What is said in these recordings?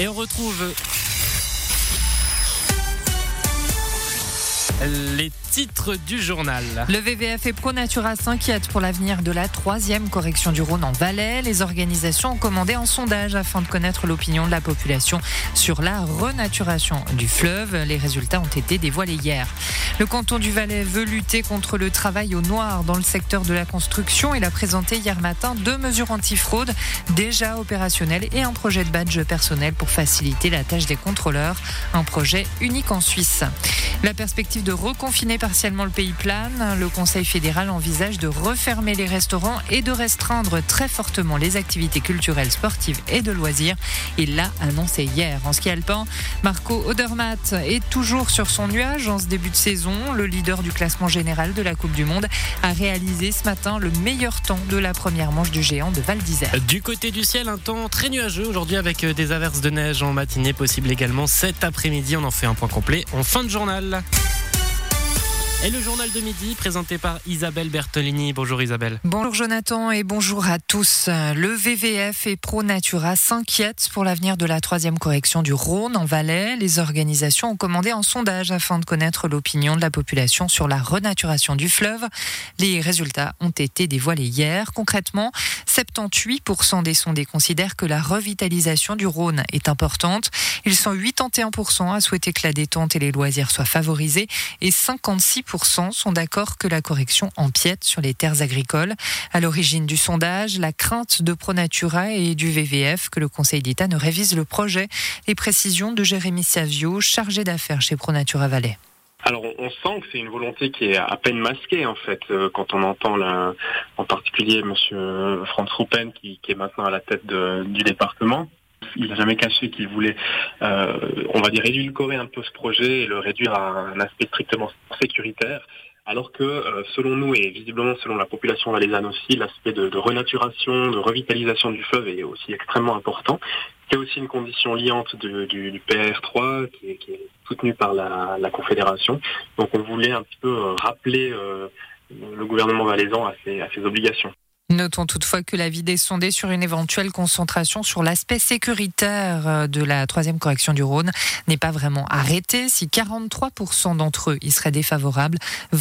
Et on retrouve les titres du journal. Le VVF et ProNatura s'inquiètent pour l'avenir de la 3e correction du Rhône en Valais. Les organisations ont commandé un sondage afin de connaître l'opinion de la population sur la renaturation du fleuve. Les résultats ont été dévoilés hier. Le canton du Valais veut lutter contre le travail au noir dans le secteur de la construction. Il a présenté hier matin 2 mesures antifraude déjà opérationnelles et un projet de badge personnel pour faciliter la tâche des contrôleurs. Un projet unique en Suisse. La perspective de reconfiner partiellement le pays plane. Le Conseil fédéral envisage de refermer les restaurants et de restreindre très fortement les activités culturelles, sportives et de loisirs. Il l'a annoncé hier. En ski alpin, Marco Odermatt est toujours sur son nuage en ce début de saison. Le leader du classement général de la Coupe du Monde a réalisé ce matin le meilleur temps de la première manche du géant de Val d'Isère. Du côté du ciel, un temps très nuageux aujourd'hui avec des averses de neige en matinée possible également cet après-midi. On en fait un point complet en fin de journal. Et le journal de midi présenté par Isabelle Bertolini. Bonjour Isabelle. Bonjour Jonathan et bonjour à tous. Le VVF et ProNatura s'inquiètent pour l'avenir de la 3e correction du Rhône en Valais. Les organisations ont commandé un sondage afin de connaître l'opinion de la population sur la renaturation du fleuve. Les résultats ont été dévoilés hier. Concrètement, 78% des sondés considèrent que la revitalisation du Rhône est importante. Ils sont 81% à souhaiter que la détente et les loisirs soient favorisés et 56% sont d'accord que la correction empiète sur les terres agricoles. À l'origine du sondage, la crainte de ProNatura et du VVF que le Conseil d'État ne révise le projet. Les précisions de Jérémy Savio, chargé d'affaires chez ProNatura Valais. Alors on sent que c'est une volonté qui est à peine masquée en fait, quand on entend en particulier monsieur Franz Ruppen qui est maintenant à la tête du département. Il n'a jamais caché qu'il voulait, on va dire, édulcorer un peu ce projet et le réduire à un aspect strictement sécuritaire, alors que selon nous et visiblement selon la population valaisanne aussi, l'aspect de renaturation, de revitalisation du fleuve est aussi extrêmement important. C'est aussi une condition liante du PR3 qui est soutenue par la Confédération. Donc on voulait un petit peu rappeler le gouvernement valaisan à ses obligations. Notons toutefois que l'avis des sondés sur une éventuelle concentration sur l'aspect sécuritaire de la 3e correction du Rhône n'est pas vraiment arrêté. Si 43% d'entre eux y seraient défavorables,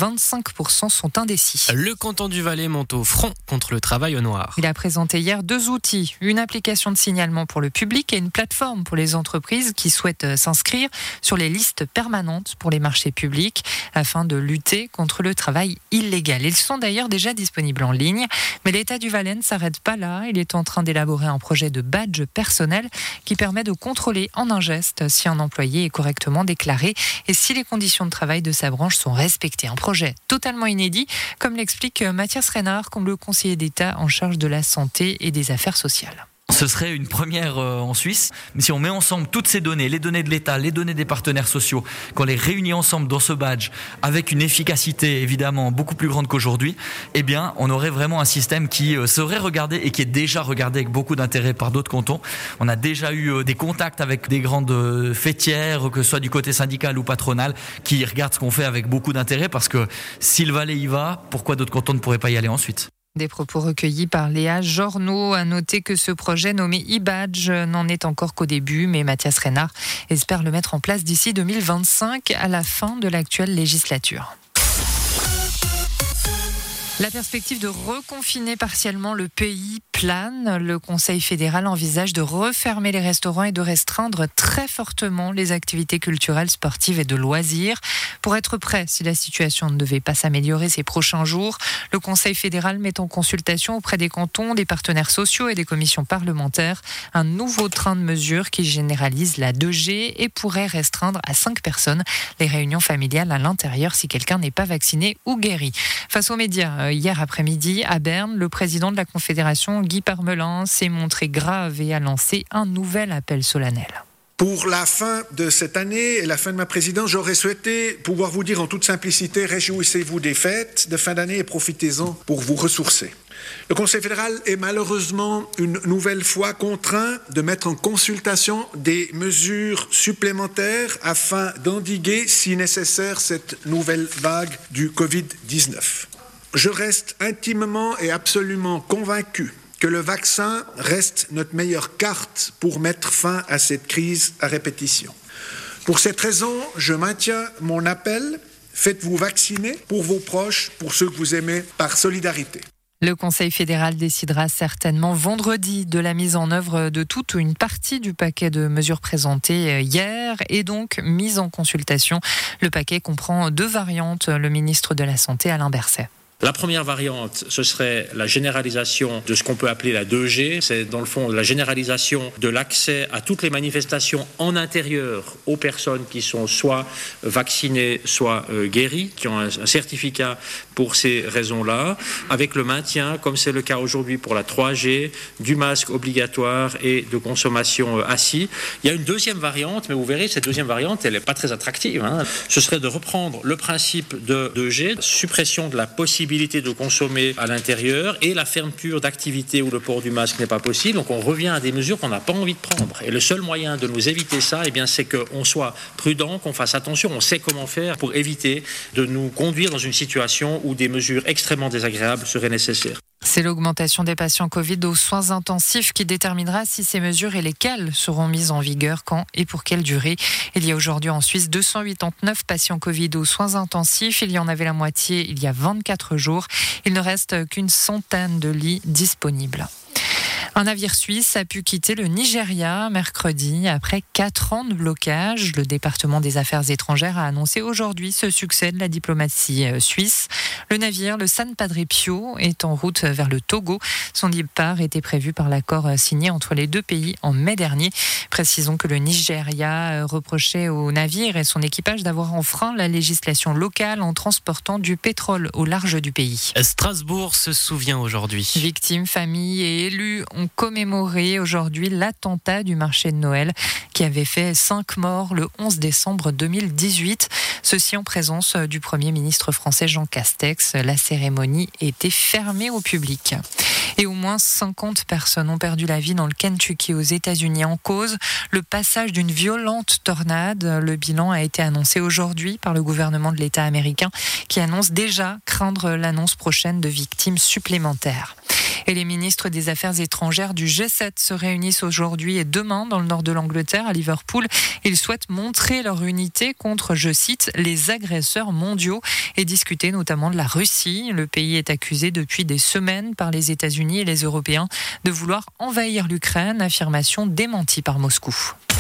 25% sont indécis. Le canton du Valais monte au front contre le travail au noir. Il a présenté hier 2 outils, une application de signalement pour le public et une plateforme pour les entreprises qui souhaitent s'inscrire sur les listes permanentes pour les marchés publics afin de lutter contre le travail illégal. Ils sont d'ailleurs déjà disponibles en ligne, mais l'État du Valais ne s'arrête pas là. Il est en train d'élaborer un projet de badge personnel qui permet de contrôler en un geste si un employé est correctement déclaré et si les conditions de travail de sa branche sont respectées. Un projet totalement inédit, comme l'explique Mathias Reynard, comme le conseiller d'État en charge de la santé et des affaires sociales. Ce serait une première en Suisse, mais si on met ensemble toutes ces données, les données de l'État, les données des partenaires sociaux, qu'on les réunit ensemble dans ce badge, avec une efficacité évidemment beaucoup plus grande qu'aujourd'hui, eh bien on aurait vraiment un système qui serait regardé et qui est déjà regardé avec beaucoup d'intérêt par d'autres cantons. On a déjà eu des contacts avec des grandes fêtières, que ce soit du côté syndical ou patronal, qui regardent ce qu'on fait avec beaucoup d'intérêt, parce que si le Valais y va, pourquoi d'autres cantons ne pourraient pas y aller ensuite ? Des propos recueillis par Léa Jornaud. À noter que ce projet nommé e-badge n'en est encore qu'au début, mais Mathias Reynard espère le mettre en place d'ici 2025 à la fin de l'actuelle législature. La perspective de reconfiner partiellement le pays plane. Le Conseil fédéral envisage de refermer les restaurants et de restreindre très fortement les activités culturelles, sportives et de loisirs. Pour être prêt, si la situation ne devait pas s'améliorer ces prochains jours, le Conseil fédéral met en consultation auprès des cantons, des partenaires sociaux et des commissions parlementaires un nouveau train de mesures qui généralise la 2G et pourrait restreindre à 5 personnes les réunions familiales à l'intérieur si quelqu'un n'est pas vacciné ou guéri. Face aux médias, hier après-midi, à Berne, le président de la Confédération, Guy Parmelin, s'est montré grave et a lancé un nouvel appel solennel. Pour la fin de cette année et la fin de ma présidence, j'aurais souhaité pouvoir vous dire en toute simplicité, réjouissez-vous des fêtes de fin d'année et profitez-en pour vous ressourcer. Le Conseil fédéral est malheureusement une nouvelle fois contraint de mettre en consultation des mesures supplémentaires afin d'endiguer, si nécessaire, cette nouvelle vague du Covid-19. Je reste intimement et absolument convaincu que le vaccin reste notre meilleure carte pour mettre fin à cette crise à répétition. Pour cette raison, je maintiens mon appel. Faites-vous vacciner pour vos proches, pour ceux que vous aimez, par solidarité. Le Conseil fédéral décidera certainement vendredi de la mise en œuvre de toute ou une partie du paquet de mesures présentées hier et donc mise en consultation. Le paquet comprend 2 variantes. Le ministre de la Santé, Alain Berset. La première variante, ce serait la généralisation de ce qu'on peut appeler la 2G. C'est dans le fond la généralisation de l'accès à toutes les manifestations en intérieur aux personnes qui sont soit vaccinées, soit guéries, qui ont un certificat pour ces raisons-là, avec le maintien, comme c'est le cas aujourd'hui pour la 3G, du masque obligatoire et de consommation assis. Il y a une deuxième variante, mais vous verrez, cette deuxième variante, elle n'est pas très attractive. Ce serait de reprendre le principe de 2G, suppression de la possibilité de consommer à l'intérieur et la fermeture d'activités où le port du masque n'est pas possible. Donc on revient à des mesures qu'on n'a pas envie de prendre. Et le seul moyen de nous éviter ça, c'est qu'on soit prudent, qu'on fasse attention, on sait comment faire pour éviter de nous conduire dans une situation où des mesures extrêmement désagréables seraient nécessaires. C'est l'augmentation des patients Covid aux soins intensifs qui déterminera si ces mesures et lesquelles seront mises en vigueur, quand et pour quelle durée. Il y a aujourd'hui en Suisse 289 patients Covid aux soins intensifs. Il y en avait la moitié il y a 24 jours. Il ne reste qu'une centaine de lits disponibles. Un navire suisse a pu quitter le Nigeria mercredi après 4 ans de blocage. Le département des Affaires étrangères a annoncé aujourd'hui ce succès de la diplomatie suisse. Le navire, le San Padre Pio, est en route vers le Togo. Son départ était prévu par l'accord signé entre les 2 pays en mai dernier. Précisons que le Nigeria reprochait au navire et son équipage d'avoir enfreint la législation locale en transportant du pétrole au large du pays. Strasbourg se souvient aujourd'hui. Victimes, familles et élus ont commémoré aujourd'hui l'attentat du marché de Noël qui avait fait 5 morts le 11 décembre 2018. Ceci en présence du Premier ministre français Jean Castex. La cérémonie était fermée au public. Et au moins 50 personnes ont perdu la vie dans le Kentucky aux États-Unis en cause le passage d'une violente tornade. Le bilan a été annoncé aujourd'hui par le gouvernement de l'État américain qui annonce déjà craindre l'annonce prochaine de victimes supplémentaires. Et les ministres des Affaires étrangères du G7 se réunissent aujourd'hui et demain dans le nord de l'Angleterre, à Liverpool. Ils souhaitent montrer leur unité contre, je cite, les agresseurs mondiaux et discuter notamment de la Russie. Le pays est accusé depuis des semaines par les États-Unis et les Européens de vouloir envahir l'Ukraine, affirmation démentie par Moscou.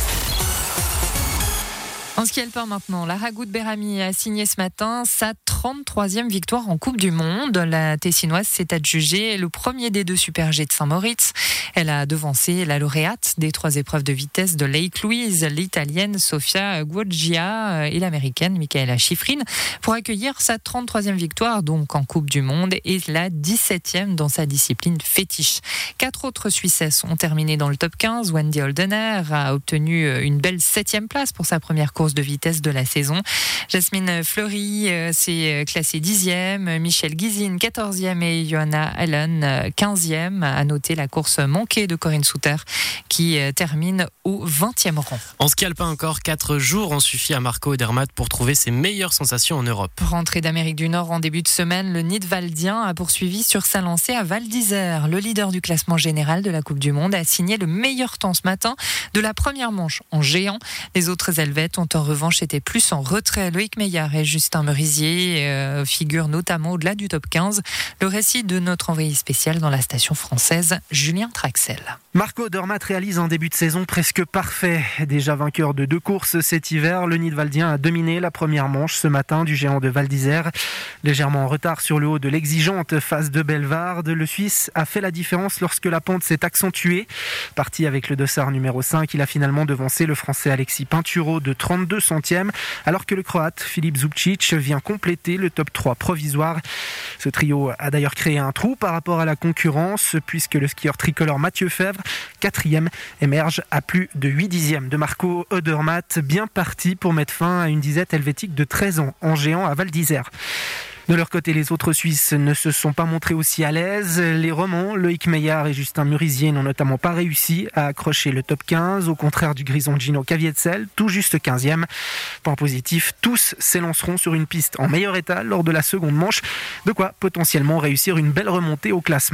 En ski alpin maintenant, la Ragout Berami a signé ce matin sa 33e victoire en Coupe du Monde. La Tessinoise s'est adjugée le premier des 2 Super G de Saint-Moritz. Elle a devancé la lauréate des 3 épreuves de vitesse de Lake Louise, l'Italienne Sofia Guoggia et l'Américaine Michaela Schifrin, pour accueillir sa 33e victoire donc en Coupe du Monde et la 17e dans sa discipline fétiche. 4 autres Suissesses ont terminé dans le top 15. Wendy Holdener a obtenu une belle 7e place pour sa première course de vitesse de la saison. Jasmine Fleury s'est classée 10e, Michelle Guizine 14e et Johanna Allen 15e. À noter la course manquée de Corinne Souter qui termine au 20e rang. En ski alpin encore, 4 jours ont suffi à Marco Odermatt pour trouver ses meilleures sensations en Europe. Rentrée d'Amérique du Nord en début de semaine, le Nidwaldien a poursuivi sur sa lancée à Val d'Isère. Le leader du classement général de la Coupe du Monde a signé le meilleur temps ce matin de la première manche en géant. Les autres Helvètes ont en revanche été plus en retrait. Loïc Meillard et Justin Merisier figurent notamment au-delà du top 15. Le récit de notre envoyé spécial dans la station française, Julien Traxel. Marco Odermatt réalise un début de saison presque parfait. Déjà vainqueur de 2 courses cet hiver, le Nidwaldien a dominé la première manche ce matin du géant de Val d'Isère. Légèrement en retard sur le haut de l'exigeante face de Bellewaerde, le Suisse a fait la différence lorsque la pente s'est accentuée. Parti avec le dossard numéro 5, il a finalement devancé le Français Alexis Pinturo de 32 centièmes, alors que le Croate Filip Zubcic vient compléter le top 3 provisoire. Ce trio a d'ailleurs créé un trou par rapport à la concurrence, puisque le skieur tricolore Mathieu Fèvre, 4e, émerge à plus de 8 dixièmes de Marco Odermatt, bien parti pour mettre fin à une disette helvétique de 13 ans en géant à Val d'Isère. De leur côté, les autres Suisses ne se sont pas montrés aussi à l'aise. Les Romans, Loïc Meillard et Justin Merisier, n'ont notamment pas réussi à accrocher le top 15, au contraire du grison Gino Caviezel, tout juste 15e. Point positif, tous s'élanceront sur une piste en meilleur état lors de la seconde manche, de quoi potentiellement réussir une belle remontée au classement.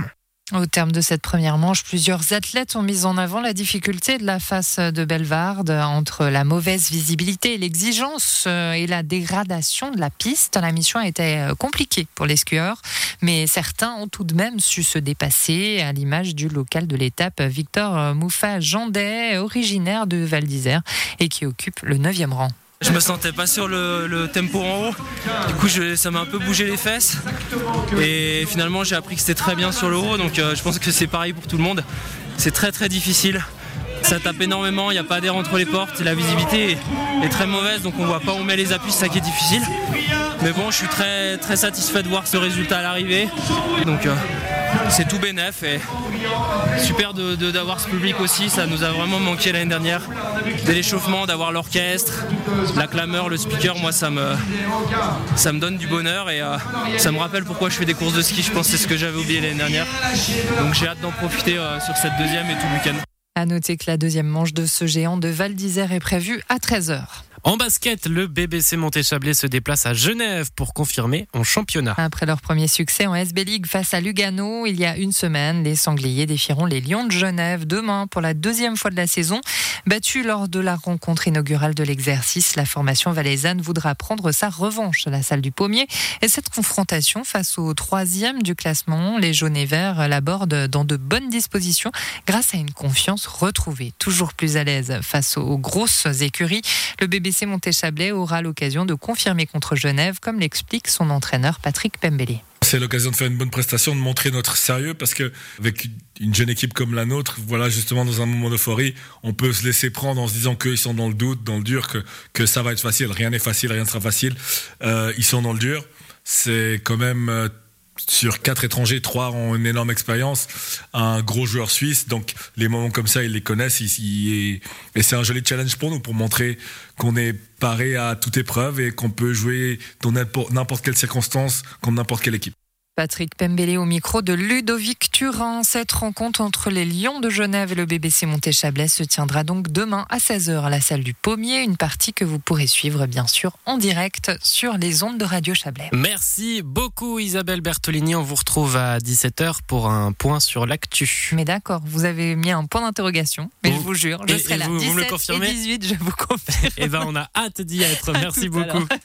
Au terme de cette première manche, plusieurs athlètes ont mis en avant la difficulté de la face de Bellewaerde entre la mauvaise visibilité, l'exigence et la dégradation de la piste. La mission a été compliquée pour les skieurs, mais certains ont tout de même su se dépasser, à l'image du local de l'étape, Victor Mouffa-Jandet, originaire de Val d'Isère et qui occupe le 9e rang. Je me sentais pas sur le tempo en haut, du coup ça m'a un peu bougé les fesses et finalement j'ai appris que c'était très bien sur le haut, donc je pense que c'est pareil pour tout le monde. C'est très très difficile, ça tape énormément, il n'y a pas d'air entre les portes, la visibilité est très mauvaise donc on voit pas où on met les appuis, c'est ça qui est difficile. Mais bon, je suis très, très satisfait de voir ce résultat à l'arrivée, donc c'est tout bénef et super d'avoir ce public aussi, ça nous a vraiment manqué l'année dernière. Dès l'échauffement, d'avoir l'orchestre, la clameur, le speaker, moi ça me donne du bonheur et ça me rappelle pourquoi je fais des courses de ski, je pense que c'est ce que j'avais oublié l'année dernière. Donc j'ai hâte d'en profiter sur cette deuxième et tout le week-end. À noter que la deuxième manche de ce géant de Val d'Isère est prévue à 13h. En basket, le BBC Montéchablais se déplace à Genève pour confirmer en championnat. Après leur premier succès en SB League face à Lugano, il y a une semaine, les Sangliers défieront les Lions de Genève demain pour la deuxième fois de la saison. Battue lors de la rencontre inaugurale de l'exercice, la formation valaisanne voudra prendre sa revanche à la salle du Pommier. Et cette confrontation face au 3e du classement, les jaunes et verts l'abordent dans de bonnes dispositions grâce à une confiance retrouvée. Toujours plus à l'aise face aux grosses écuries, le BBC Montéchablais aura l'occasion de confirmer contre Genève, comme l'explique son entraîneur Patrick Pembele. C'est l'occasion de faire une bonne prestation, de montrer notre sérieux, parce que avec une jeune équipe comme la nôtre, voilà, justement dans un moment d'euphorie, on peut se laisser prendre en se disant qu'ils sont dans le doute, dans le dur, que ça va être facile. Rien n'est facile, rien ne sera facile. Ils sont dans le dur. C'est quand même sur 4 étrangers, 3 ont une énorme expérience, un gros joueur suisse, donc les moments comme ça, ils les connaissent, et c'est un joli challenge pour nous, pour montrer qu'on est paré à toute épreuve et qu'on peut jouer dans n'importe quelle circonstance contre n'importe quelle équipe. Patrick Pembele au micro de Ludovic Turin. Cette rencontre entre les Lions de Genève et le BBC Montéchablais se tiendra donc demain à 16h à la salle du Pommier. Une partie que vous pourrez suivre bien sûr en direct sur les ondes de Radio Chablais. Merci beaucoup Isabelle Bertolini. On vous retrouve à 17h pour un point sur l'actu. Mais d'accord, vous avez mis un point d'interrogation. Mais je vous jure, je serai là. Vous 17 me le confirmez ? et 18, je vous confirme. Eh ben, on a hâte d'y être. Merci beaucoup.